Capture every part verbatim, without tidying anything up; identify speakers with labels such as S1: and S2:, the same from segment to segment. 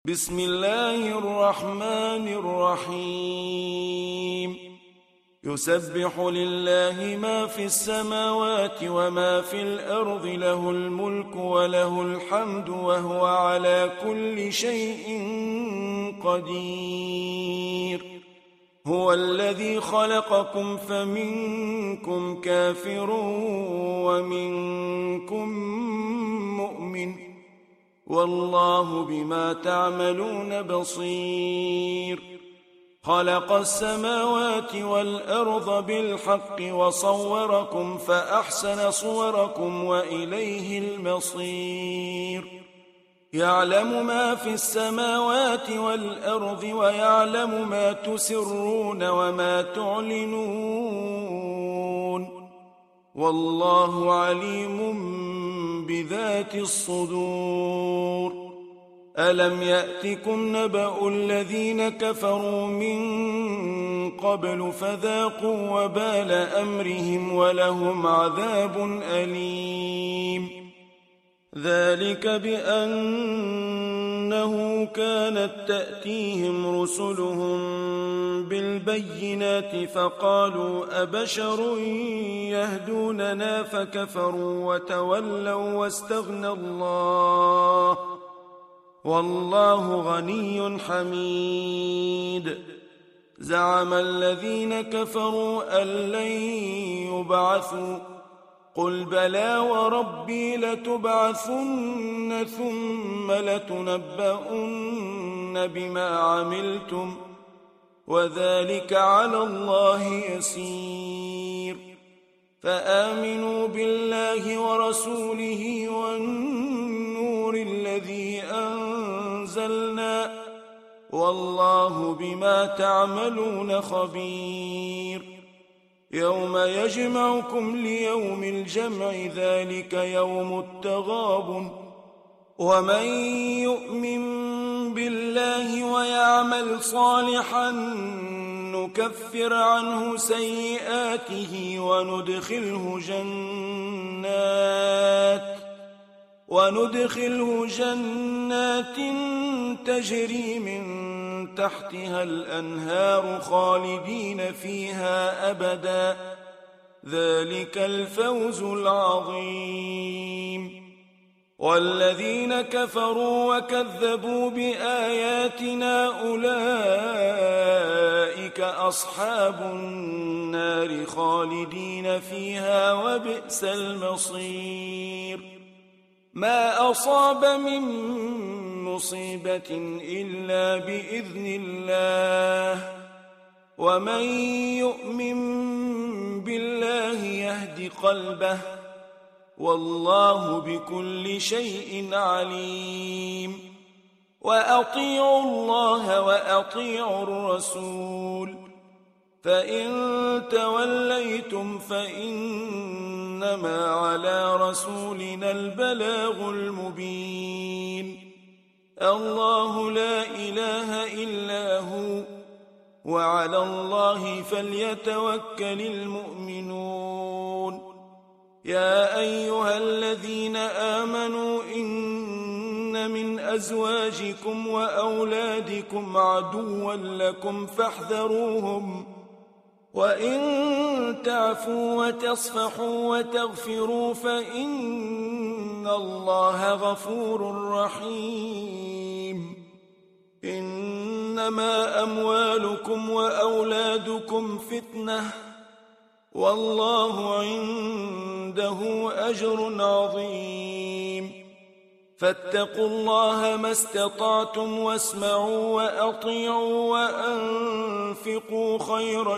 S1: بسم الله الرحمن الرحيم يسبح لله ما في السماوات وما في الأرض له الملك وله الحمد وهو على كل شيء قدير هو الذي خلقكم فمنكم كافر ومنكم مؤمن والله بما تعملون بصير خلق السماوات والأرض بالحق وصوركم فأحسن صوركم وإليه المصير يعلم ما في السماوات والأرض ويعلم ما تسرون وما تعلنون والله عليم بذات الصدور ألم يأتكم نبأ الذين كفروا من قبل فذاقوا وبال أمرهم ولهم عذاب أليم ذلك بأنه كانت تأتيهم رسلهم بالبينات فقالوا أبشر يهدوننا فكفروا وتولوا واستغنى الله والله غني حميد زعم الذين كفروا أن لن يبعثوا قل بلى وربي لتبعثن ثم لتنبؤن بما عملتم وذلك على الله يسير فآمنوا بالله ورسوله والنور الذي أنزلنا والله بما تعملون خبير يوم يجمعكم ليوم الجمع ذلك يوم التغابن ومن يؤمن بالله ويعمل صالحا نكفر عنه سيئاته وندخله جنات وندخله جنات تجري من تحتها الأنهار خالدين فيها أبدا ذلك الفوز العظيم والذين كفروا وكذبوا بآياتنا أولئك أصحاب النار خالدين فيها وبئس المصير ما أصاب من مصيبة إلا بإذن الله ومن يؤمن بالله يهد قلبه والله بكل شيء عليم وأطيعوا الله وأطيعوا الرسول فإن توليتم فإنما على رسولنا البلاغ المبين الله لا إله إلا هو وعلى الله فليتوكل المؤمنون يا أيها الذين آمنوا إن من أزواجكم وأولادكم عدوا لكم فاحذروهم وإن تعفوا وتصفحوا وتغفروا فإن الله غفور رحيم إنما أموالكم وأولادكم فتنة والله عنده أجر عظيم فاتقوا الله ما استطعتم واسمعوا وأطيعوا وأنفقوا خيرا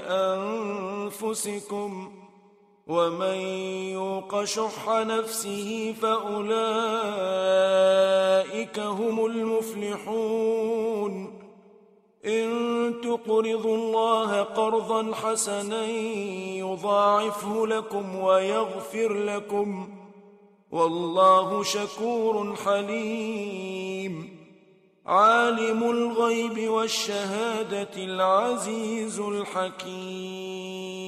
S1: لأنفسكم ومن يوق شح نفسه فأولئك هم المفلحون إن تقرضوا الله قرضا حسنا يضاعفه لكم ويغفر لكم والله شكور حليم عالم الغيب والشهادة العزيز الحكيم